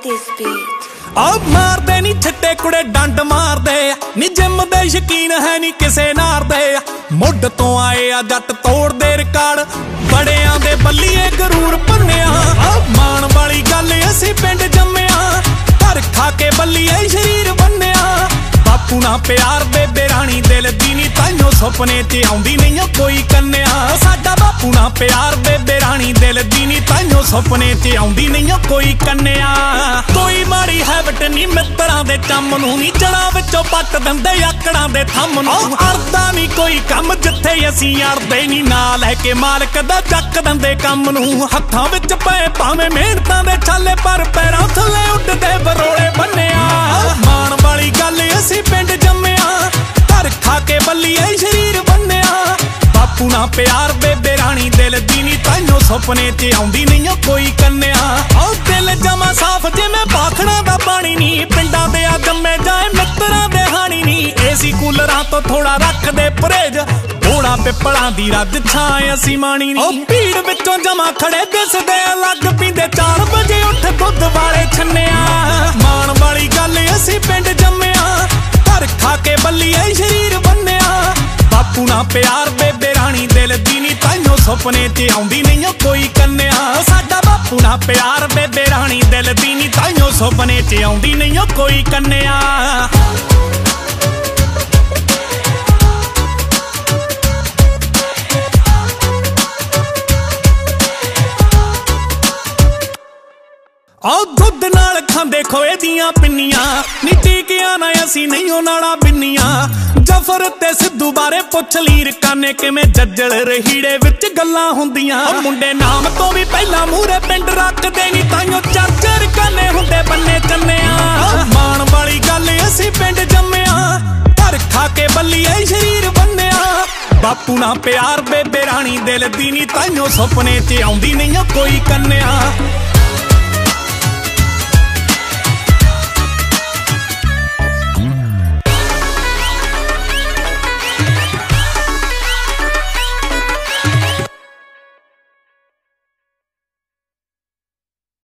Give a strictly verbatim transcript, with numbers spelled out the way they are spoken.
this beat. ਆ ਮਾਰਦੇ ਨੀ ਛੱਟੇ ਕੁੜੇ ਡੰਡ ਮਾਰਦੇ ਨੀ ਜਿੰਮ ਦੇ ਸ਼ਕੀਨ ਹੈ ਨੀ ਕਿਸੇ ਨਾਰ ਦੇ ਮੁੱਢ ਤੋਂ ਆਏ ਆ ਜੱਟ ਤੋੜਦੇ ਰਿਕਾਰਡ ਬੜਿਆਂ ਦੇ ਬੱਲੀਏ ਗਰੂਰ ਭੰਨਿਆ ਆ ਮਾਣ ਵਾਲੀ ਗੱਲ ਅਸੀਂ ਪਿੰਡ ਜੰਮਿਆ ਘਰ ਖਾ ਕੇ ਬੱਲੀਏ ਸ਼ਰੀਰ ਬੰਨਿਆ ਬਾਪੂ ਨਾਲ ਪਿਆਰ ਬੇਬੇ ਰਾਣੀ ਦਿਲ ਦੀ ਨੀ ਤਾਈਓ ਸੁਪਨੇ 'ਚ ਆਉਂਦੀ ਨਹੀਂ ਕੋਈ ਕੰਨਿਆ ਸਾਡਾ ਬਾਪੂ ਨਾਲ ਪਿਆਰ ਬੇਬੇ ਰਾਣੀ ਦਿਲ ਦੀ ਨੀ ਤਾਈਓ ਸੁਪਨੇ 'ਚ ਆਉਂਦੀ ਨਹੀਂ ਕੋਈ ਕੰਨਿਆ ਕੋਈ ਮਾੜੀ ਹੈਬਟ ਨੀ ਮਿੱਤਰਾਂ ਦੇ ਚੰਮ ਨੂੰ ਨੀ ਜੜਾਂ ਵਿੱਚੋਂ ਪੱਟ ਦਿੰਦੇ ਆਕੜਾਂ ਦੇ ਥੰਮ ਨੂੰ ਅੜਦਾ ਨੀ ਕੋਈ ਕੰਮ ਜਿੱਥੇ ਅਸੀਂ ਅੜਦੇ ਨੀ ਨਾਲ ਲੈ ਕੇ ਮਾਲਕ ਦਾ ਚੱਕ ਦਿੰਦੇ ਕੰਮ ਨੂੰ ਹੱਥਾਂ ਵਿੱਚ ਪਏ ਭਾਵੇਂ ਮਿਹਨਤਾਂ ਦੇ ਛਾਲੇ ਪਰ ਪੈਰਾਂ ਥੱਲੇ ਉੱਡਦੇ ਬਰੋਲੇ ਬੰਨਿਆ ਮਾਣ ਵਾਲੀ ਗੱਲ ਅਸੀਂ ਪਿੰਡ ਜੰਮਿਆ ਘਰ ਖਾ ਕੇ ਬੱਲੀਏ ਸ਼ਰੀਰ ਬੰਨਿਆ ਬਾਪੂ ਨਾਲ ਪਿਆਰ ਬੇਬੇ ਰਾਣੀ ਦਿਲ ਦੀ ਨੀ ਤਾਈਓ ਸੁਪਨੇ 'ਚ ਆਉਂਦੀ ਨਹੀਂ ਕੋਈ ਕੰਨਿਆ ਉਹ ਦਿਲ ਜਮਾ ਸਾਫ਼ ਜਿਵੇਂ ਪਾਖੜਾਂ ਦਾ ਪਾਣੀ ਨੀ ਪਿੰਡਾਂ ਦੇ ਆ ਜੰਮੇ ਜਾਏ ਮਿੱਤਰਾਂ ਦੇ ਹਾਣੀ ਨੀ ਏਸੀ ਕੂਲਰਾਂ ਤੋਂ ਥੋੜਾ ਰੱਖਦੇ ਪਰਹੇਜ ਥੋੜਾ ਪਿੱਪਲਾਂ ਦੀ ਰੱਜ ਛਾਂ ਅਸੀਂ ਮਾਣੀ ਨੀ ਉਹ ਭੀੜ ਵਿੱਚੋਂ ਜਮਾ ਖੜੇ ਦਿਸਦੇ ਅਲੱਗ ਪੀਂਦੇ ਚਾਰ ਵਜੇ ਉੱਠ ਦੁੱਧ ਵਾਲੇ ਛੰਨਿਆ ਮਾਣ ਵਾਲੀ ਗੱਲ ਅਸੀਂ ਪਿੰਡ ਜੰਮਿਆ ਘਰ ਖਾ ਕੇ ਬੱਲੀਏ ਸ਼ਰੀਰ ਬੰਨਿਆ ਬਾਪੂ ਨਾਲ ਪਿਆਰ ਬੇਬੇ ਰਾਣੀ ਦਿਲ ਦੀ ਨੀ ਤਾਈਓ ਸੁਪਨੇ 'ਚ ਆਉਂਦੀ ਨਹੀਂ ਕੋਈ ਕੰਨਿਆ ਸਾਡਾ ਬਾਪੂ ਨਾਲ ਪਿਆਰ ਬੇਬੇ ਰਾਣੀ ਦਿਲ ਦੀ ਨੀ ਤਾਈਓ ਸੁਪਨੇ 'ਚ ਆਉਂਦੀ ਨਹੀਂ ਕੋਈ ਕੰਨਿਆ ਆਹ ਦੁੱਧ ਨਾਲ ਖਾਂਦੇ ਖੋਏ ਦੀਆਂ ਪਿੰਨੀਆਂ ਨੀ ਟੀਕਿਆਂ ਨਾ ਅਸੀਂ ਨਹੀਂ ਉਹ ਨਾਲਾ ਬਿੰਨੀਆਂ ਜਫਰ ਤੇ ਸਿੱਧੂ ਬਾਰੇ ਪੁੱਛ ਲੀਰ ਕਾਨੇ ਕਿਵੇਂ ਜੱਜਲ ਰਹੀੜੇ ਵਿੱਚ ਗੱਲਾਂ ਹੁੰਦੀਆਂ ਮੁੰਡੇ ਨਾਮ ਤੋਂ ਵੀ ਪਹਿਲਾਂ ਮੂਹਰੇ ਪਿੰਡ ਰੱਖਦੇ ਨੀ ਤਾਈਓ ਚਾਚਰ ਕਾਨੇ ਹੁੰਦੇ ਬੰਨੇ ਚੰਨਿਆ ਮਾਣ ਵਾਲੀ ਗੱਲ ਅਸੀਂ ਪਿੰਡ ਜੰਮਿਆ ਘਰ ਖਾ ਕੇ ਬੱਲੀਏ ਸ਼ਰੀਰ ਬੰਨਿਆ ਬਾਪੂ ਨਾਲ ਪਿਆਰ ਬੇਬੇ ਰਾਣੀ ਦਿਲ ਦੀ ਨੀ ਤਾਈਓ ਸੁਪਨੇ 'ਚ ਆਉਂਦੀ ਨਹੀਂ ਕੋਈ ਕੰਨਿਆ